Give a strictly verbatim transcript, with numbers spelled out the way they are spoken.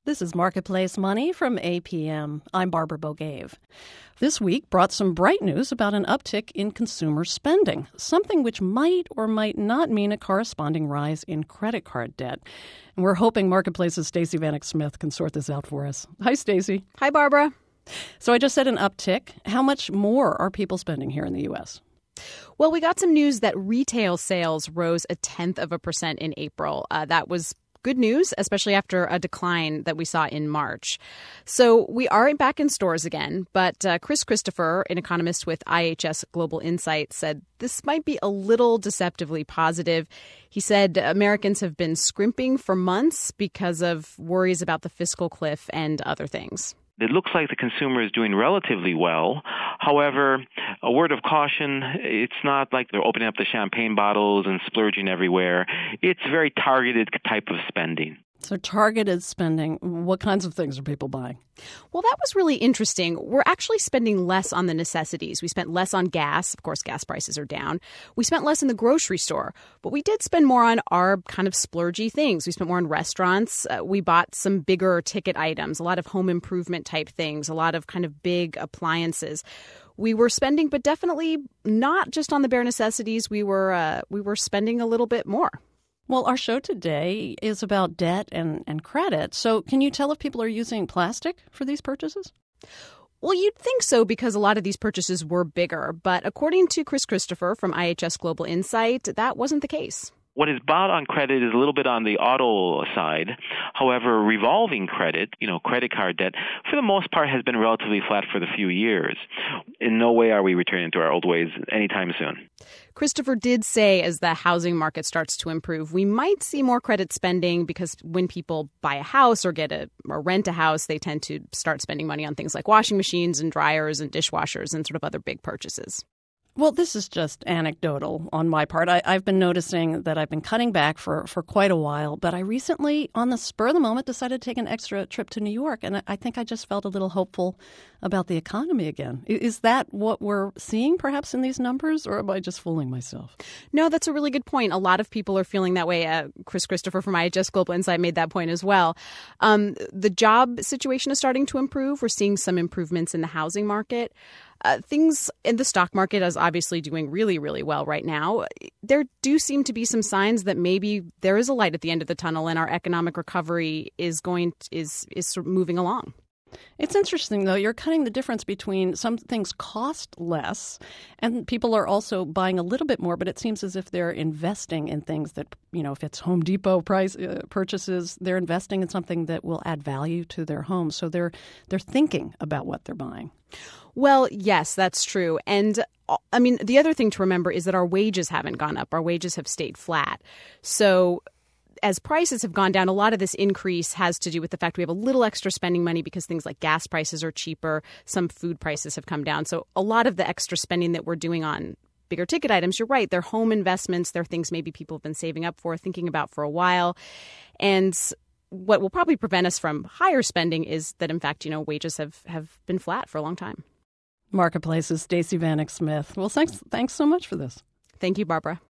This is Marketplace Money from A P M. I'm Barbara Bogave. This week brought some bright news about an uptick in consumer spending, something which might or might not mean a corresponding rise in credit card debt. And we're hoping Marketplace's Stacey Vanek Smith can sort this out for us. Hi, Stacey. Hi, Barbara. So I just said an uptick. How much more are people spending here in the U S? Well, we got some news that retail sales rose a tenth of a percent in April. Uh, that was good news, especially after a decline that we saw in March. So we are back in stores again, but uh, Chris Christopher, an economist with I H S Global Insight, said this might be a little deceptively positive. He said Americans have been scrimping for months because of worries about the fiscal cliff and other things. It looks like the consumer is doing relatively well. However, a word of caution, it's not like they're opening up the champagne bottles and splurging everywhere. It's very targeted type of spending. So targeted spending, what kinds of things are people buying? Well, that was really interesting. We're actually spending less on the necessities. We spent less on gas. Of course, gas prices are down. We spent less in the grocery store, but we did spend more on our kind of splurgy things. We spent more on restaurants. Uh, we bought some bigger ticket items, a lot of home improvement type things, a lot of kind of big appliances. We were spending, but definitely not just on the bare necessities. We were uh, we were spending a little bit more. Well, our show today is about debt and, and credit. So can you tell if people are using plastic for these purchases? Well, you'd think so because a lot of these purchases were bigger. But according to Chris Christopher from I H S Global Insight, that wasn't the case. What is bought on credit is a little bit on the auto side. However, revolving credit, you know, credit card debt, for the most part has been relatively flat for the few years. In no way are we returning to our old ways anytime soon. Christopher did say as the housing market starts to improve, we might see more credit spending because when people buy a house or get a or rent a house, they tend to start spending money on things like washing machines and dryers and dishwashers and sort of other big purchases. Well, this is just anecdotal on my part. I, I've been noticing that I've been cutting back for, for quite a while, but I recently, on the spur of the moment, decided to take an extra trip to New York, and I think I just felt a little hopeful about the economy again. Is that what we're seeing perhaps in these numbers, or am I just fooling myself? No, that's a really good point. A lot of people are feeling that way. Uh, Chris Christopher from I H S Global Insight made that point as well. Um, the job situation is starting to improve. We're seeing some improvements in the housing market. Uh, things in the stock market is obviously doing really, really well right now. There do seem to be some signs that maybe there is a light at the end of the tunnel and our economic recovery is going to, is is sort of moving along. It's interesting, though. You're cutting the difference between some things cost less and people are also buying a little bit more, but it seems as if they're investing in things that, you know, if it's Home Depot price uh, purchases, they're investing in something that will add value to their home. So they're they're thinking about what they're buying. Well, yes, that's true. And I mean, the other thing to remember is that our wages haven't gone up. Our wages have stayed flat. So as prices have gone down, a lot of this increase has to do with the fact we have a little extra spending money because things like gas prices are cheaper. Some food prices have come down. So a lot of the extra spending that we're doing on bigger ticket items, you're right, they're home investments. They're things maybe people have been saving up for, thinking about for a while. And what will probably prevent us from higher spending is that, in fact, you know, wages have, have been flat for a long time. Marketplace's Stacey Vanek Smith. Well, thanks, thanks so much for this. Thank you, Barbara.